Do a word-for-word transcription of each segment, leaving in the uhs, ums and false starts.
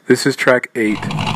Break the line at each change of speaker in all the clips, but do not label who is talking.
This is track eight.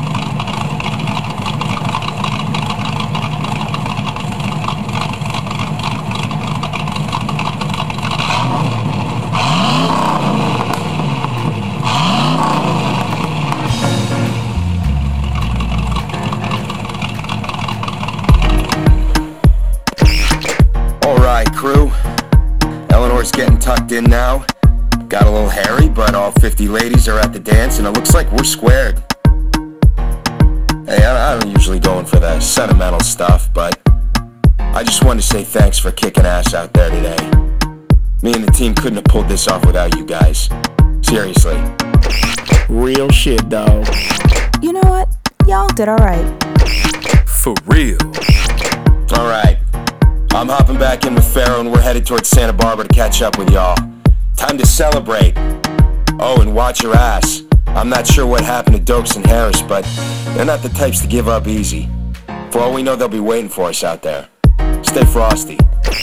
Alright, crew. Eleanor's getting tucked in now. Got a little hairy, but all fifty ladies are at the dance, and it looks like we're squared. Hey, I, I don't usually go in for the sentimental stuff, but I just wanted to say thanks for kicking ass out there today. Me and the team couldn't have pulled this off without you guys. Seriously.
Real shit, dog.
You know what? Y'all did alright.
For real.
Alright. I'm hopping back in with Pharaoh, and we're headed towards Santa Barbara to catch up with y'all. Time to celebrate. Oh, and watch your ass. I'm not sure what happened to Dokes and Harris, but they're not the types to give up easy. For all we know, they'll be waiting for us out there. Stay frosty.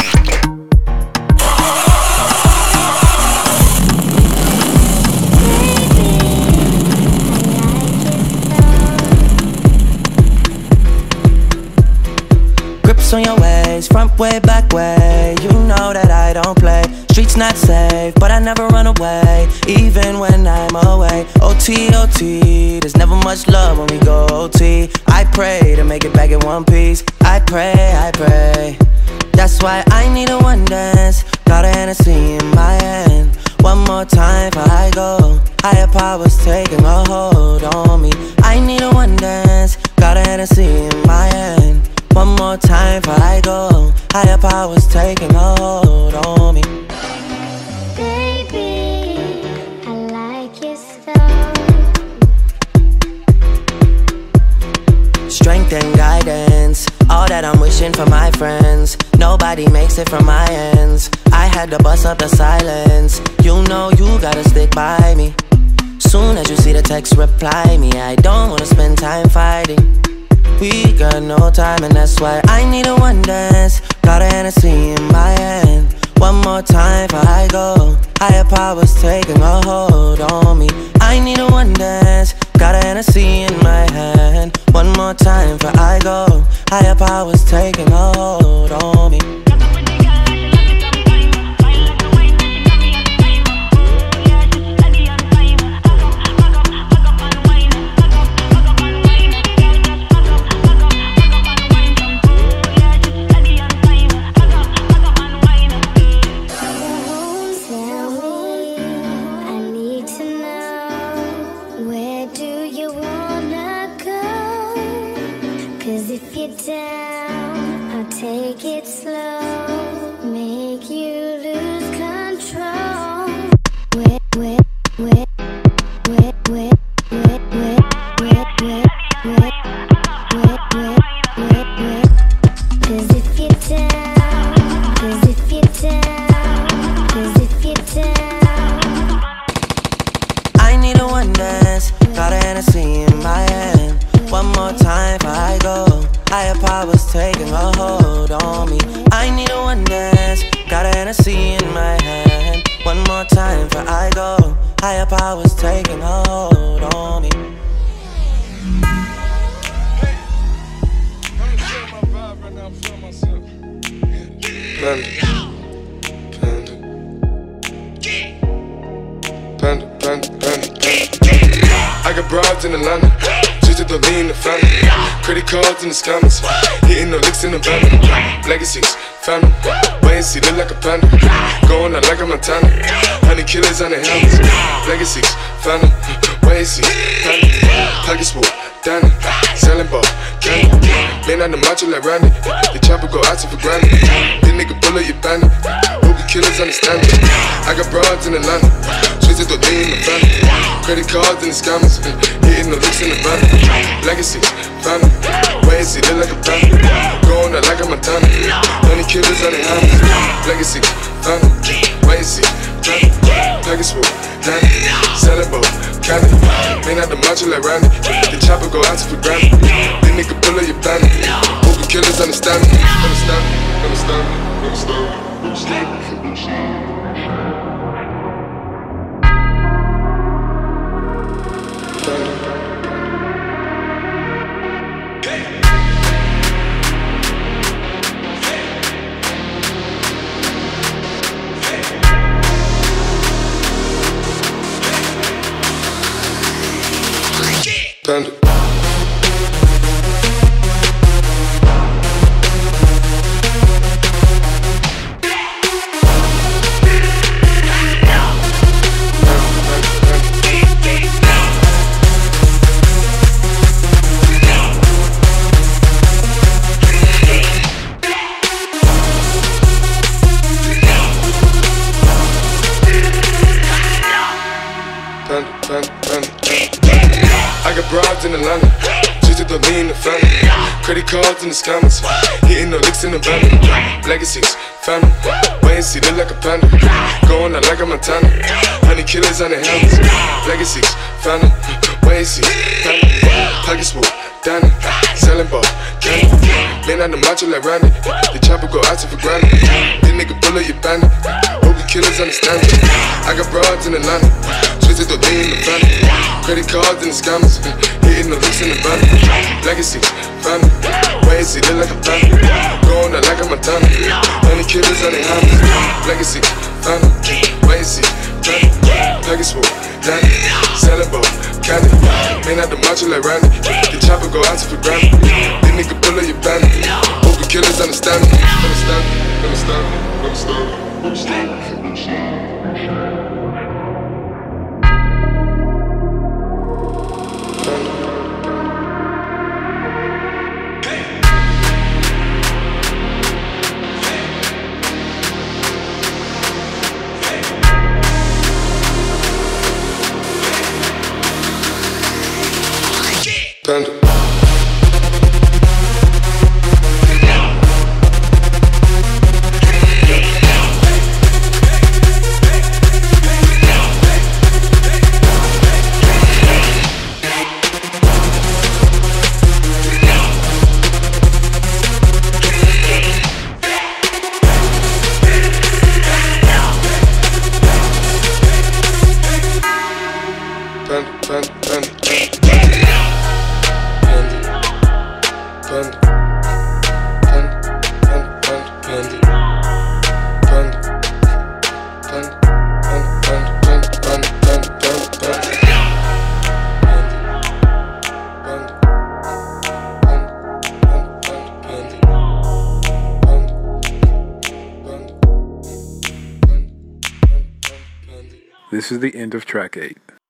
Grips on your ways, front way, back way. You know that I don't play. Streets not safe, but I never run away, even when I'm away. O T, O T, there's never much love when we go O T. I pray to make it back in one piece. I pray, I pray. That's why I need a one dance. Got a Hennessy in my hand. One more time before I go. Higher powers taking a hold on me. I need a one dance. Got a Hennessy in my hand. One more time before I go. Higher powers taking a hold on me.
Baby, I like your so.
Strength and guidance, all that I'm wishing for my friends. Nobody makes it from my ends. I had to bust up the silence. You know you gotta stick by me. Soon as you see the text, reply me. I don't wanna spend time fighting. We got no time, and that's why I need a one dance. Got a Hennessy in my hand. One more time before I go. Higher powers taking a hold on me. I need a one dance. Got a Hennessy in my hand. One more time before I go. Higher powers taking a hold on me.
Down, I'll take it slow, make you lose control. Wet, wet, wet, wet, wet, wet, wet, wet, wet, wet, wet, wet, wet, wet. 'Cause if you're down, 'cause if you're down, 'cause if you're down.
I need a one dance, got a Hennessy in my hand. One more time before I go. Higher powers taking a hold on me. I need a one dance. Got a Hennessy in my hand. One more time before I go. Higher powers taking a hold on me.
Panda, panda, panda, panda, panda. I got broads in Atlanta. Just to lean the family. Credit cards in the scammers. Hitting no licks in the van. Legacies, family. Wait and see, look like a panda. Going out like a Montana. Honey killers on the helmets. Legacies, family. Wait and see, family. Pockets full, Danny. Selling ball, candy. Man on the macho like Randy. The chopper go out to for granted. This nigga bullet, you bandit. Hoopy killers understand it. I got broads in Atlanta. Switch to the lean in the family. Credit cards in the scammers. Hitting the licks in the van. Legacies, family. Wait and see, look like a panda. Going out like a Montana. Honey killers on the helmets. Legacies, family. Wait and see, family. Pockets full, Danny. Selling ball, candy. Man out the macho like Randy. The chopper go out to for granted. This nigga bullet, you bandit. Hoopy killers understand me. Understand me, understand me, understand me, understand me, understand me. Panda. Panda. Panda, panda, panda, panda. I got broads in Atlanta, just to the lean the family. Credit cards in the scammers, hitting the licks in the van. Legacies, family, wait and see, look like a panda. Going out like a Montana, honey killers on the helmets. Legacies, family, wait and see, family. Pocket swoop, Danny, selling ball, candy. Man on the macho like Randy, the chopper go out to for granted. This nigga bullet, you bandit. Hope the killers understand it. I got broads in Atlanta, twisted the lean in the family. Credit cards and the scammers, hitting the looks in the van. Legacy, family, wait and see, look like a panda. Going out like a Montana, honey killers on their hands. Legacy, family, wait and see, family. Pocket swoop, Danny, selling ball, candy. Man out the macho like Randy, the chopper go out to for granted. This nigga bullet, you bandit. Hope the killers understand me. Understand me, understand me, understand me, understand me, understand me. Panda. Panda, panda, panda.
This is the end of track eight.